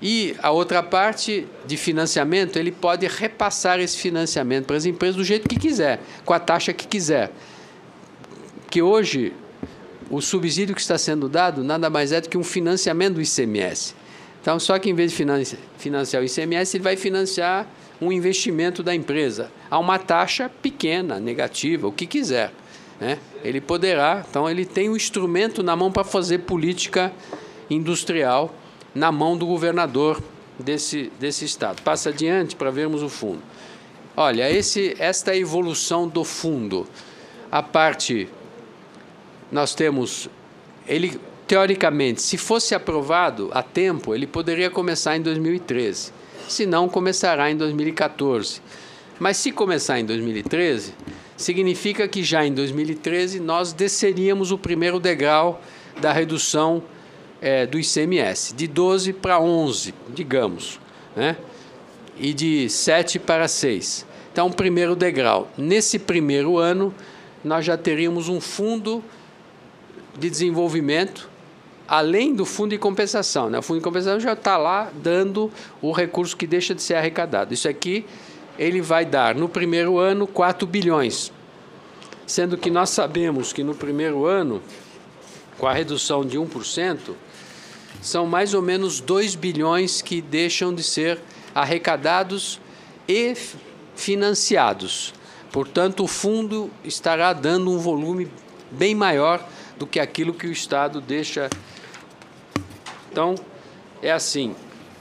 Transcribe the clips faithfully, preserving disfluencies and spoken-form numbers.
E a outra parte de financiamento, ele pode repassar esse financiamento para as empresas do jeito que quiser, com a taxa que quiser. Que hoje, o subsídio que está sendo dado nada mais é do que um financiamento do I C M S. Então, só que em vez de financiar o I C M S, ele vai financiar um investimento da empresa a uma taxa pequena, negativa, o que quiser, né? Ele poderá, então ele tem um instrumento na mão para fazer política industrial na mão do governador desse, desse estado. Passa adiante para vermos o fundo. Olha, esse, esta é a evolução do fundo. A parte, nós temos, ele, teoricamente, se fosse aprovado a tempo, ele poderia começar em dois mil e treze. Se não, começará em dois mil e quatorze. Mas se começar em dois mil e treze, significa que já em dois mil e treze nós desceríamos o primeiro degrau da redução É, do I C M S, de doze para onze, digamos, né? E de sete para seis. Então, primeiro degrau. Nesse primeiro ano, nós já teríamos um fundo de desenvolvimento, além do fundo de compensação, né? O fundo de compensação já está lá dando o recurso que deixa de ser arrecadado. Isso aqui, ele vai dar, no primeiro ano, quatro bilhões. Sendo que nós sabemos que no primeiro ano, com a redução de um por cento, são mais ou menos dois bilhões que deixam de ser arrecadados e financiados. Portanto, o fundo estará dando um volume bem maior do que aquilo que o Estado deixa. Então, é assim,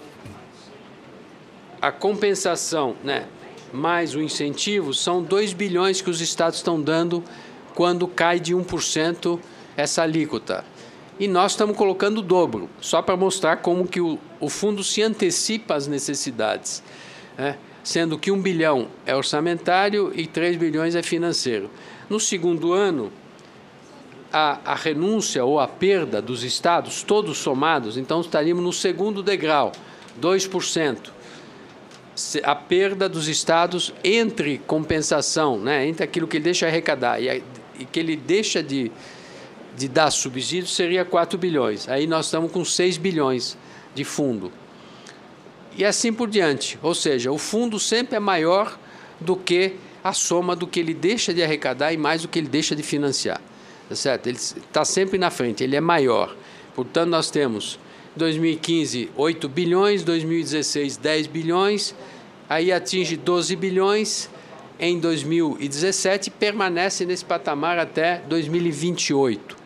a compensação, né, mais o incentivo são dois bilhões que os Estados estão dando quando cai de um por cento essa alíquota. E nós estamos colocando o dobro, só para mostrar como que o, o fundo se antecipa às necessidades, né? Sendo que um bilhão é orçamentário e três bilhões é financeiro. No segundo ano, a, a renúncia ou a perda dos estados, todos somados, então estaríamos no segundo degrau, dois por cento. A perda dos estados entre compensação, né, entre aquilo que ele deixa arrecadar e, a, e que ele deixa de... de dar subsídio seria quatro bilhões. Aí nós estamos com seis bilhões de fundo. E assim por diante. Ou seja, o fundo sempre é maior do que a soma do que ele deixa de arrecadar e mais do que ele deixa de financiar. Tá certo? Ele está sempre na frente, ele é maior. Portanto, nós temos dois mil e quinze, oito bilhões, dois mil e dezesseis, dez bilhões, aí atinge doze bilhões, em dois mil e dezessete permanece nesse patamar até dois mil e vinte e oito.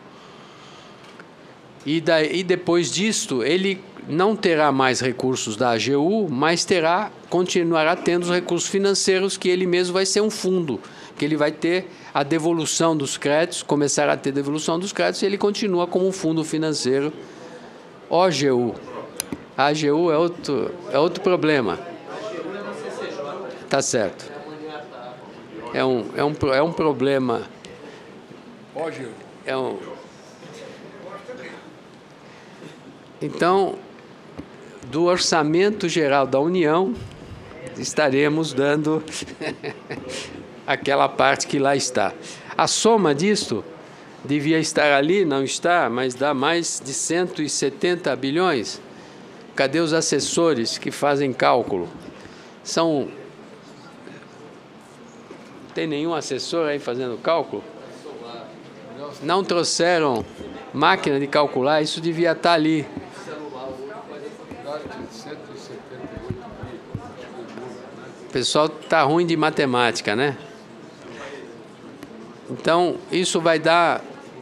E, daí, e depois disto, ele não terá mais recursos da A G U, mas terá, continuará tendo os recursos financeiros que ele mesmo vai ser um fundo, que ele vai ter a devolução dos créditos, começar a ter devolução dos créditos, e ele continua como um fundo financeiro. O G U. A A G U é outro, é outro problema. Tá certo. É um, é um, é um problema. É um... Então, do orçamento geral da União, estaremos dando aquela parte que lá está. A soma disto devia estar ali, não está, mas dá mais de cento e setenta bilhões. Cadê os assessores que fazem cálculo? São... Tem nenhum assessor aí fazendo cálculo? Não trouxeram máquina de calcular? Isso devia estar ali. O pessoal está ruim de matemática, né? Então, isso vai dar...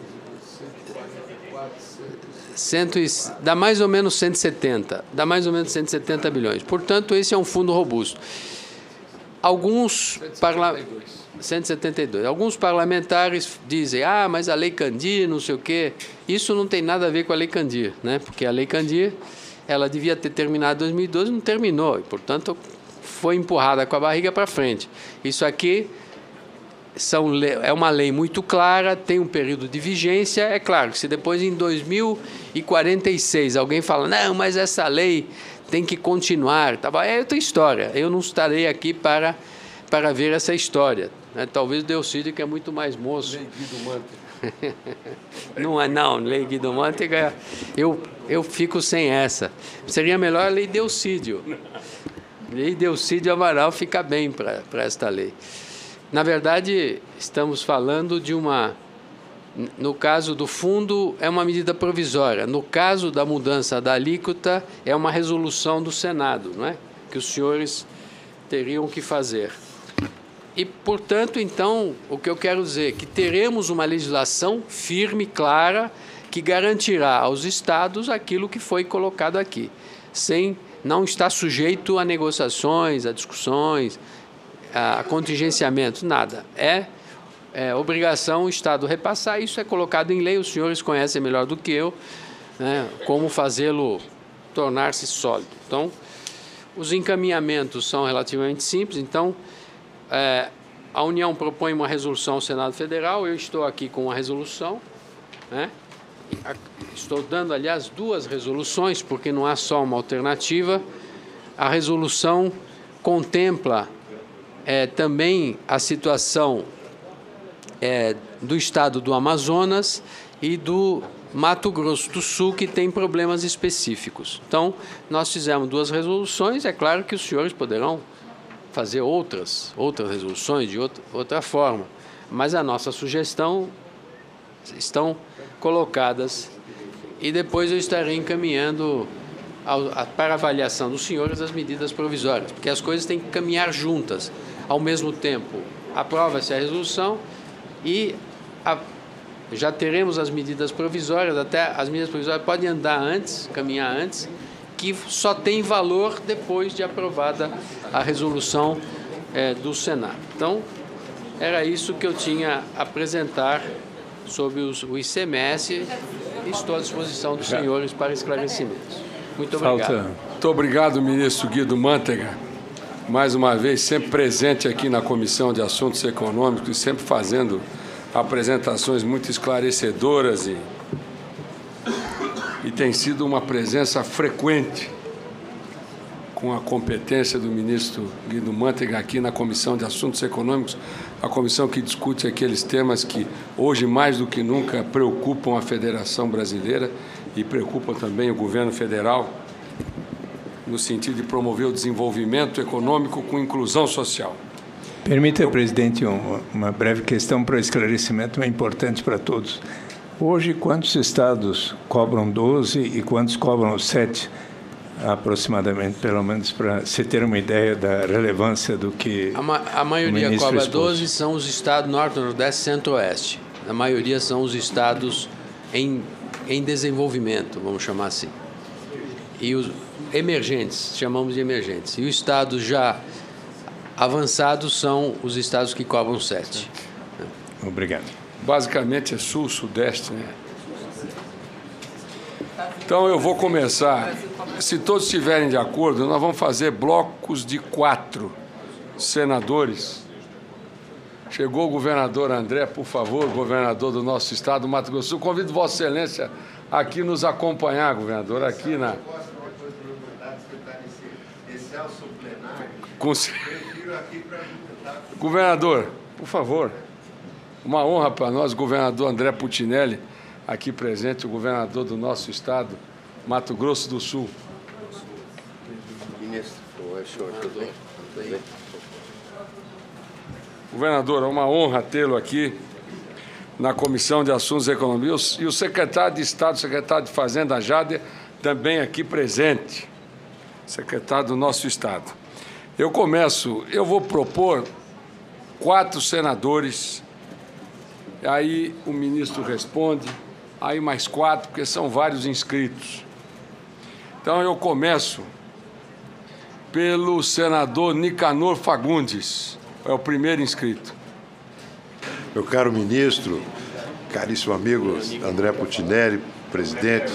Cento e, dá mais ou menos cento e setenta. Dá mais ou menos cento e setenta bilhões. Portanto, esse é um fundo robusto. Alguns parlamentares... cento e setenta e dois. Alguns parlamentares dizem, ah, mas a Lei Candir, não sei o quê. Isso não tem nada a ver com a Lei Candir, né? Porque a Lei Candir, ela devia ter terminado em dois mil e doze, não terminou. E, portanto, foi empurrada com a barriga para frente. Isso aqui são, é uma lei muito clara, tem um período de vigência. É claro que se depois, em dois mil e quarenta e seis, alguém fala, não, mas essa lei tem que continuar, tá bom? É outra história. Eu não estarei aqui para, para ver essa história. Né? Talvez o Delcídio, que é muito mais moço, Não é não, lei Guido Mantega, eu, eu fico sem essa. Seria melhor a lei Delcídio. Lei Delcídio Amaral fica bem para esta lei. Na verdade, estamos falando de uma... No caso do fundo, é uma medida provisória. No caso da mudança da alíquota, é uma resolução do Senado, não é? Que os senhores teriam que fazer. E, portanto, então, o que eu quero dizer é que teremos uma legislação firme, clara, que garantirá aos estados aquilo que foi colocado aqui, sem não estar sujeito a negociações, a discussões, a contingenciamento, nada. É, é obrigação o Estado repassar, isso é colocado em lei, os senhores conhecem melhor do que eu, né, como fazê-lo tornar-se sólido. Então, os encaminhamentos são relativamente simples, então... É, a União propõe uma resolução ao Senado Federal, eu estou aqui com uma resolução, né? Estou dando, aliás, duas resoluções, porque não há só uma alternativa. A resolução contempla é, também a situação é, do estado do Amazonas e do Mato Grosso do Sul, que tem problemas específicos. Então, nós fizemos duas resoluções, é claro que os senhores poderão fazer outras, outras resoluções de outra, outra forma, mas a nossa sugestão estão colocadas e depois eu estarei encaminhando ao, a, para avaliação dos senhores as medidas provisórias, porque as coisas têm que caminhar juntas. Ao mesmo tempo, aprova-se a resolução e a, já teremos as medidas provisórias, até as medidas provisórias podem andar antes, caminhar antes, que só tem valor depois de aprovada a resolução é, do Senado. Então, era isso que eu tinha a apresentar sobre os, o I C M S e estou à disposição dos senhores para esclarecimentos. Muito obrigado. Falta. Muito obrigado, ministro Guido Mantega, mais uma vez sempre presente aqui na Comissão de Assuntos Econômicos e sempre fazendo apresentações muito esclarecedoras e E tem sido uma presença frequente com a competência do ministro Guido Mantega aqui na Comissão de Assuntos Econômicos, a comissão que discute aqueles temas que hoje mais do que nunca preocupam a Federação Brasileira e preocupam também o governo federal no sentido de promover o desenvolvimento econômico com inclusão social. Permita, presidente, uma breve questão para esclarecimento, é importante para todos. Hoje, quantos estados cobram doze e quantos cobram sete, aproximadamente, pelo menos para se ter uma ideia da relevância do que a, ma a maioria cobra doze, são os estados norte, nordeste, centro-oeste. A maioria são os estados em, em desenvolvimento, vamos chamar assim. E os emergentes, chamamos de emergentes. E os estados já avançados são os estados que cobram sete. Obrigado. Basicamente é sul, sudeste, né? Então eu vou começar. Se todos estiverem de acordo, nós vamos fazer blocos de quatro senadores. Chegou o governador André, por favor, governador do nosso estado, Mato Grosso do Sul. Convido Vossa Excelência aqui nos acompanhar, governador, aqui na. Com... Governador, por favor. Uma honra para nós, o governador André Putinelli, aqui presente, o governador do nosso estado, Mato Grosso do Sul. Ministro, oi, senhor, tudo bem? Tudo bem? Governador, é uma honra tê-lo aqui na Comissão de Assuntos Econômicos e o secretário de Estado, secretário de Fazenda, Jader, também aqui presente, secretário do nosso estado. Eu começo, eu vou propor quatro senadores. Aí o ministro responde, aí mais quatro, porque são vários inscritos. Então eu começo pelo senador Nicanor Fagundes, é o primeiro inscrito. Meu caro ministro, caríssimo amigo André Putinelli, presidente,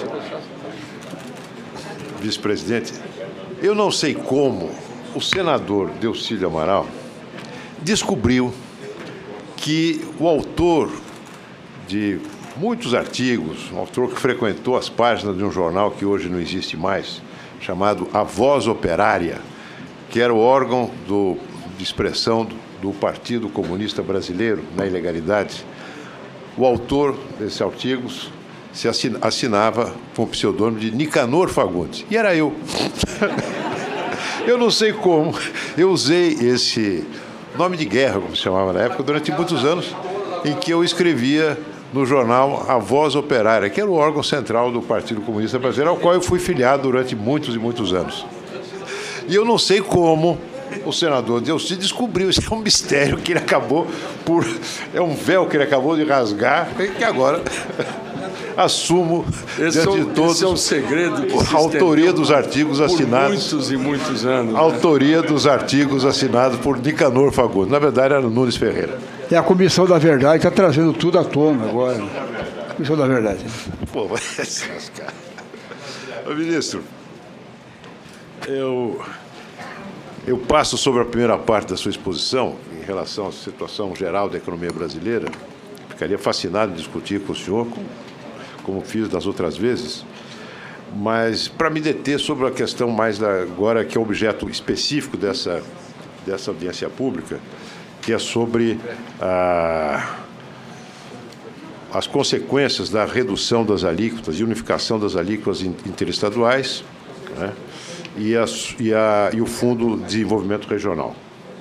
vice-presidente, eu não sei como o senador Delcídio Amaral descobriu que o autor de muitos artigos, um autor que frequentou as páginas de um jornal que hoje não existe mais, chamado A Voz Operária, que era o órgão do, de expressão do, do Partido Comunista Brasileiro na ilegalidade, o autor desses artigos se assinava com o pseudônimo de Nicanor Fagundes. E era eu. Eu não sei como. Eu usei esse nome de guerra, como se chamava na época, durante muitos anos, em que eu escrevia no jornal A Voz Operária, que era o órgão central do Partido Comunista Brasileiro, ao qual eu fui filiado durante muitos e muitos anos. E eu não sei como o senador Delcy descobriu. Isso é um mistério que ele acabou por... É um véu que ele acabou de rasgar, que agora assumo esse diante é, de todos esse é um segredo que a autoria dos artigos por assinados. muitos e muitos anos. A autoria, né, dos artigos assinados por Nicanor Fagundes. Na verdade, era Nunes Ferreira. É a Comissão da Verdade que está trazendo tudo à tona agora. Comissão da Verdade. Pô, vai se lascar. Ô, ministro, eu, eu passo sobre a primeira parte da sua exposição em relação à situação geral da economia brasileira. Ficaria fascinado em discutir com o senhor, como, como fiz das outras vezes, mas para me deter sobre a questão mais da, agora que é objeto específico dessa, dessa audiência pública, que é sobre a, as consequências da redução das alíquotas e unificação das alíquotas interestaduais, né, e, a, e, a, e o Fundo de Desenvolvimento Regional.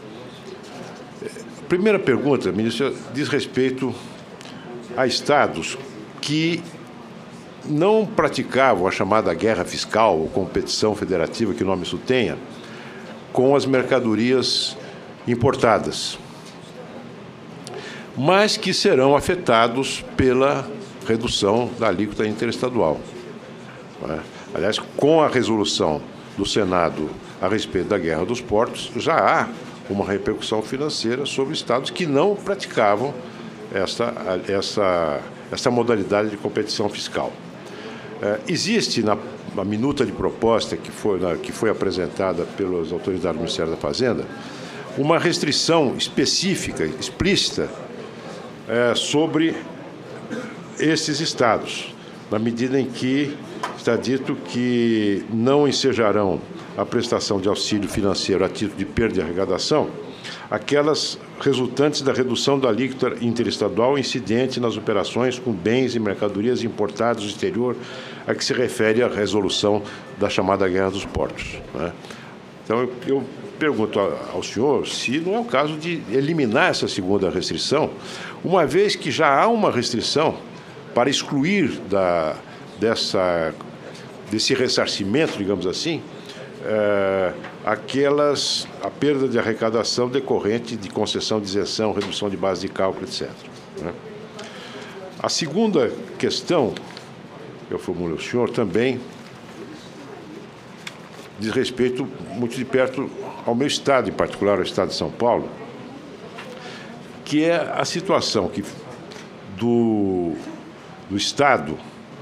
A primeira pergunta, ministro, diz respeito a estados que não praticavam a chamada guerra fiscal ou competição federativa, que nome isso tenha, com as mercadorias importadas, mas que serão afetados pela redução da alíquota interestadual. Aliás, com a resolução do Senado a respeito da guerra dos portos, já há uma repercussão financeira sobre estados que não praticavam essa, essa, essa modalidade de competição fiscal. Existe na, na minuta de proposta que foi, na, que foi apresentada pelas autoridades do Ministério da Fazenda uma restrição específica, explícita, é, sobre esses estados, na medida em que está dito que não ensejarão a prestação de auxílio financeiro a título de perda de arrecadação aquelas resultantes da redução da alíquota interestadual incidente nas operações com bens e mercadorias importados do exterior, a que se refere a resolução da chamada Guerra dos Portos, né? Então, eu, eu pergunto ao senhor se não é o caso de eliminar essa segunda restrição, uma vez que já há uma restrição para excluir da, dessa, desse ressarcimento, digamos assim, é, aquelas, a perda de arrecadação decorrente de concessão de isenção, redução de base de cálculo, etcétera, né? A segunda questão que eu formulo ao senhor também diz respeito muito de perto ao meu estado, em particular ao estado de São Paulo, que é a situação que, do, do estado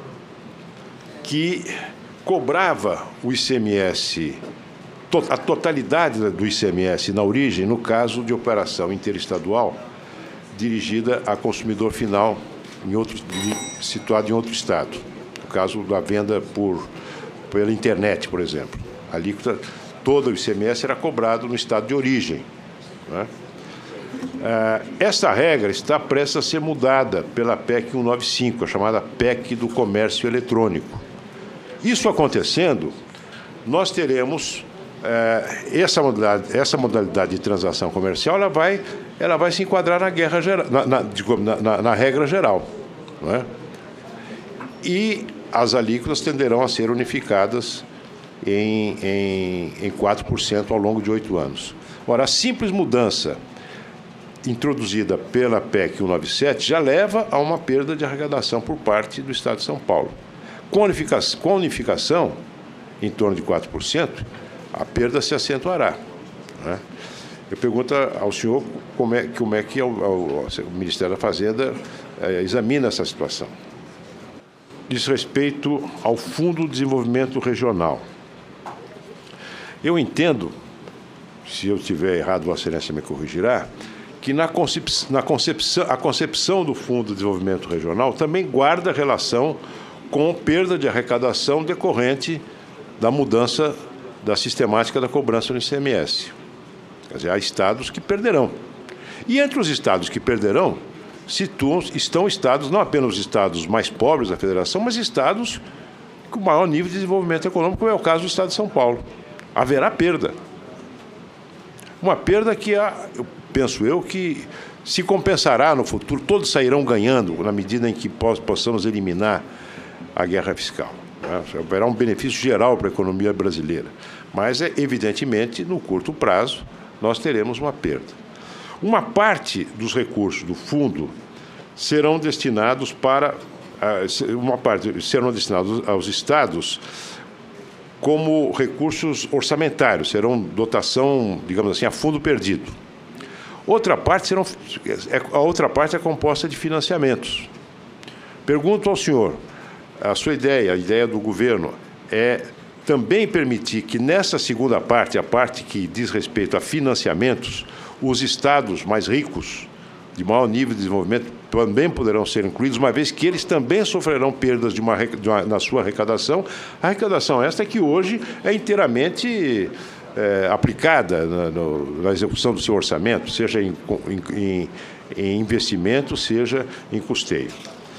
que cobrava o I C M S, a totalidade do I C M S na origem, no caso de operação interestadual dirigida a consumidor final em outro, situado em outro estado. No caso da venda por, pela internet, por exemplo. A alíquota, todo o I C M S era cobrado no estado de origem, né? Esta regra está prestes a ser mudada pela P E C cento e noventa e cinco, a chamada P E C do Comércio Eletrônico. Isso acontecendo, nós teremos é, essa, modalidade, essa modalidade de transação comercial, ela vai, ela vai se enquadrar na, guerra geral, na, na, na, na regra geral, não é? E as alíquotas tenderão a ser unificadas em, em, em quatro por cento ao longo de oito anos. Ora, a simples mudança introduzida pela P E C cento e noventa e sete já leva a uma perda de arrecadação por parte do Estado de São Paulo. Com a unificação, com a unificação em torno de quatro por cento, a perda se acentuará, né? Eu pergunto ao senhor como é, como é que o, o, o Ministério da Fazenda é, examina essa situação. Diz respeito ao Fundo de Desenvolvimento Regional. Eu entendo, se eu estiver errado, Vossa Excelência me corrigirá, que na concepção, na concepção, a concepção do Fundo de Desenvolvimento Regional também guarda relação com perda de arrecadação decorrente da mudança da sistemática da cobrança no I C M S. Quer dizer, há estados que perderão. E entre os estados que perderão situam, estão estados, não apenas os estados mais pobres da federação, mas estados com maior nível de desenvolvimento econômico, como é o caso do estado de São Paulo. Haverá perda. Uma perda que, eu penso eu, que se compensará no futuro, todos sairão ganhando na medida em que possamos eliminar a guerra fiscal. Haverá um benefício geral para a economia brasileira. Mas, é, evidentemente, no curto prazo, nós teremos uma perda. Uma parte dos recursos do fundo serão destinados para... Uma parte serão destinados aos estados como recursos orçamentários, serão dotação, digamos assim, a fundo perdido. Outra parte serão, a outra parte é composta de financiamentos. Pergunto ao senhor, a sua ideia, a ideia do governo, é também permitir que nessa segunda parte, a parte que diz respeito a financiamentos, os estados mais ricos, de maior nível de desenvolvimento, também poderão ser incluídos, uma vez que eles também sofrerão perdas de uma, de uma, na sua arrecadação. A arrecadação esta que hoje é inteiramente é, aplicada na, no, na execução do seu orçamento, seja em, em, em investimento, seja em custeio.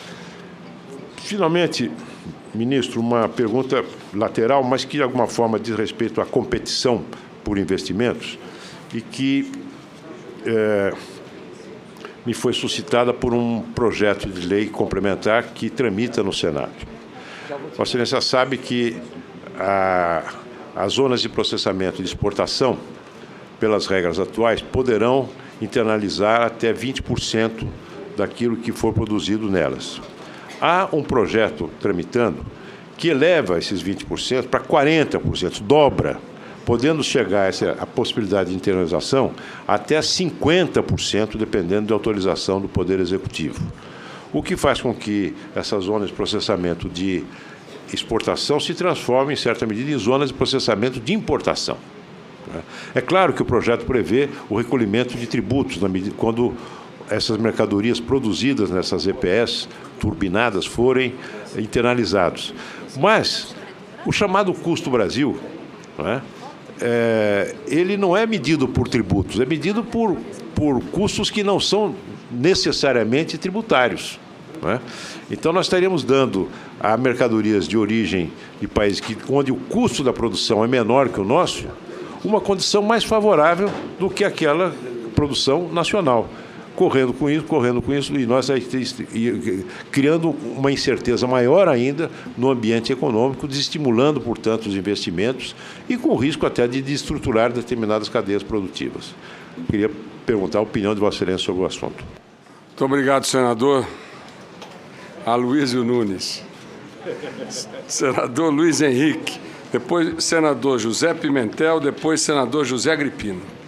Finalmente, ministro, uma pergunta lateral, mas que de alguma forma diz respeito à competição por investimentos e que é, me foi suscitada por um projeto de lei complementar que tramita no Senado. Vossa Excelência sabe que a, as zonas de processamento e de exportação, pelas regras atuais, poderão internalizar até vinte por cento daquilo que for produzido nelas. Há um projeto tramitando que eleva esses vinte por cento para quarenta por cento, dobra, podendo chegar a, essa, a possibilidade de internalização até cinquenta por cento, dependendo da autorização do Poder Executivo. O que faz com que essas zonas de processamento de exportação se transformem, em certa medida, em zonas de processamento de importação. É claro que o projeto prevê o recolhimento de tributos, na medida, quando essas mercadorias produzidas nessas E P S turbinadas forem internalizados. Mas o chamado custo Brasil, não é? É, ele não é medido por tributos, é medido por, por custos que não são necessariamente tributários. Não é? Então, nós estaríamos dando a mercadorias de origem de países que, onde o custo da produção é menor que o nosso, uma condição mais favorável do que aquela produção nacional. Correndo com isso, correndo com isso, e nós criando uma incerteza maior ainda no ambiente econômico, desestimulando, portanto, os investimentos e com risco até de desestruturar determinadas cadeias produtivas. Queria perguntar a opinião de Vossa Excelência sobre o assunto. Muito obrigado, senador Aloysio Nunes. Senador Luiz Henrique, depois senador José Pimentel, depois senador José Agripino.